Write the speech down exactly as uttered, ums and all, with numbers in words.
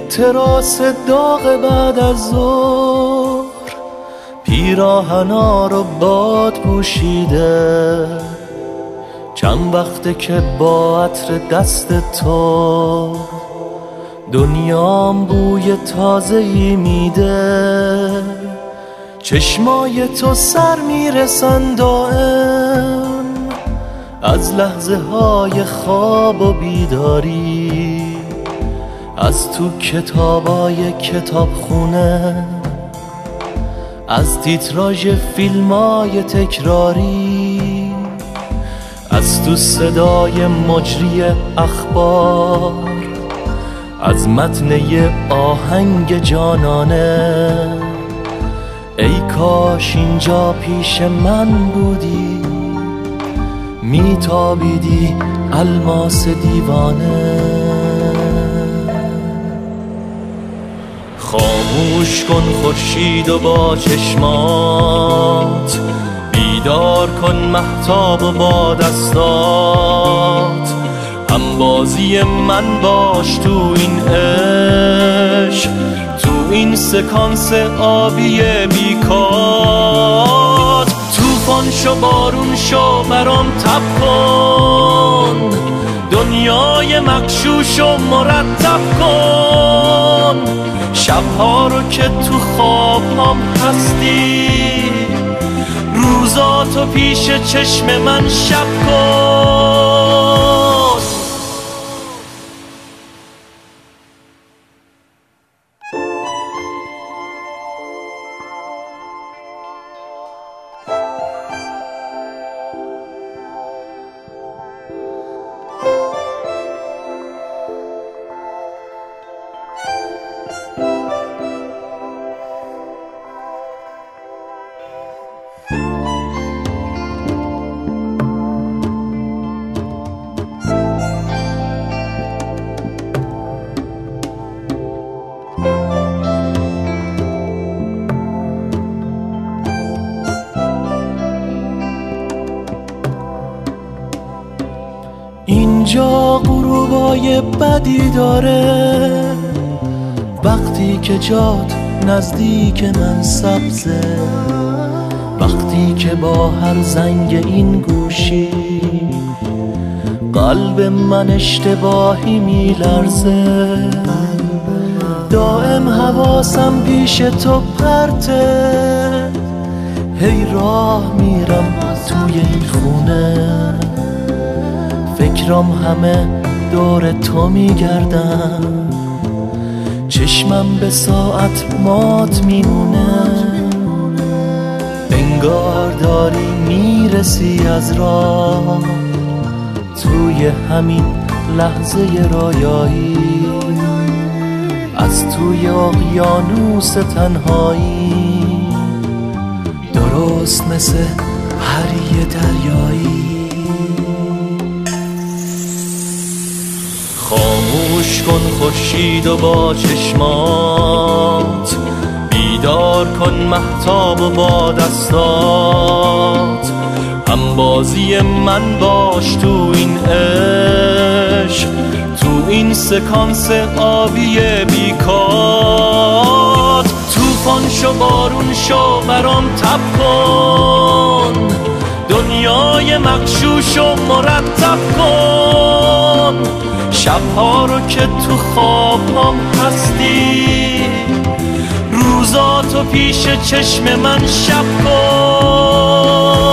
تراس داغ بعد از ظهر، پیراهنا رو باد پوشیده. چند وقته که با عطر دست تو دنیام بوی تازه‌ای میده. چشمای تو سر میرسن دائم از لحظه های خواب و بیداری، از تو کتابای کتابخونه، از تیتراژ فیلمای تکراری، از تو صدای مجری اخبار، از متن یه آهنگ جانانه. ای کاش اینجا پیش من بودی، میتابیدی الماس دیوانه. خاموش کن خورشید و با چشمات، بیدار کن مهتاب و با دستات. همبازی من باش تو این عشق، تو این سکانس آبی بیکات. طوفان شو بارون شو برام تب کن، دنیای مغشوش و مرتب کن. شبها رو که تو خوابم هستی، روزاتو پیش چشم من شب کن. اینجا غروبای بدی داره، وقتی که جات نزدیک من سبزه، وقتی که با هر زنگ این گوشی قلب من اشتباهی میلرزه. دائم حواسم پیش تو پرته، هی راه میرم توی این خونه، فکرام همه دور تو میگردن. چشمم به ساعت مات میمونه، انگار داری میرسی از راه توی همین لحظه رویایی. از توی اقیانوس تنهایی، درست مثل پری دریایی. خاموش کن خورشید و با چشمات، بیدار کن مهتاب و با دستات. همبازی من باش تو این عشق، تو این سکانس آبی بیکات. طوفان شو بارون شو برام تب کن، دنیای مغشوش و مرتب کن. شبها رو که تو خوابم هستی، روزاتو پیش چشم من شب کن.